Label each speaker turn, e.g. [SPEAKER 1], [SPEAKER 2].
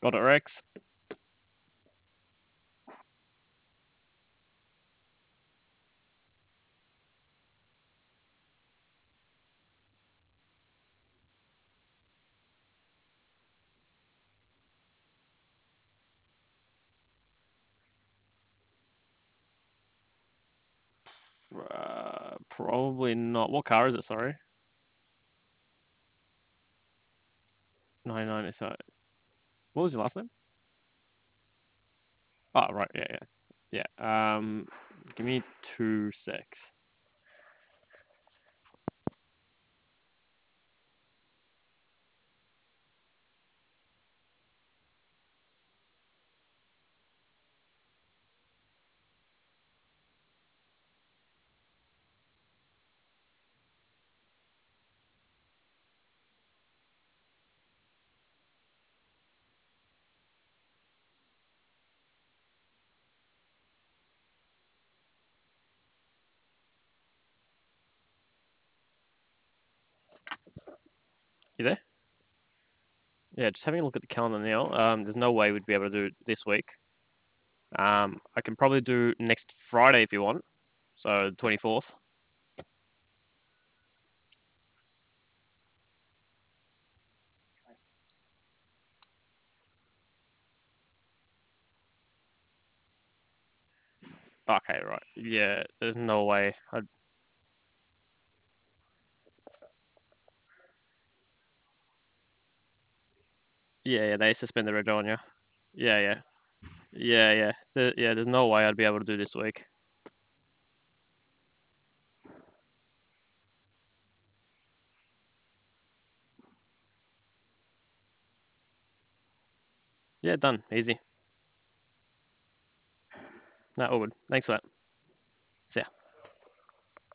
[SPEAKER 1] Got it, Rex. Probably not. What car is it? Sorry. 99 is that. What was your last name? Oh, right. Yeah, yeah. Yeah. Give me 2 secs. You there? Yeah, just having a look at the calendar now. There's no way we'd be able to do it this week. I can probably do next Friday if you want. So 24th. Okay, right. Yeah, there's no way. Yeah, yeah, they suspend the red on you. Yeah, yeah, yeah, yeah. Yeah, there's no way I'd be able to do this week. Yeah, done. Easy. No, all good. Thanks for that.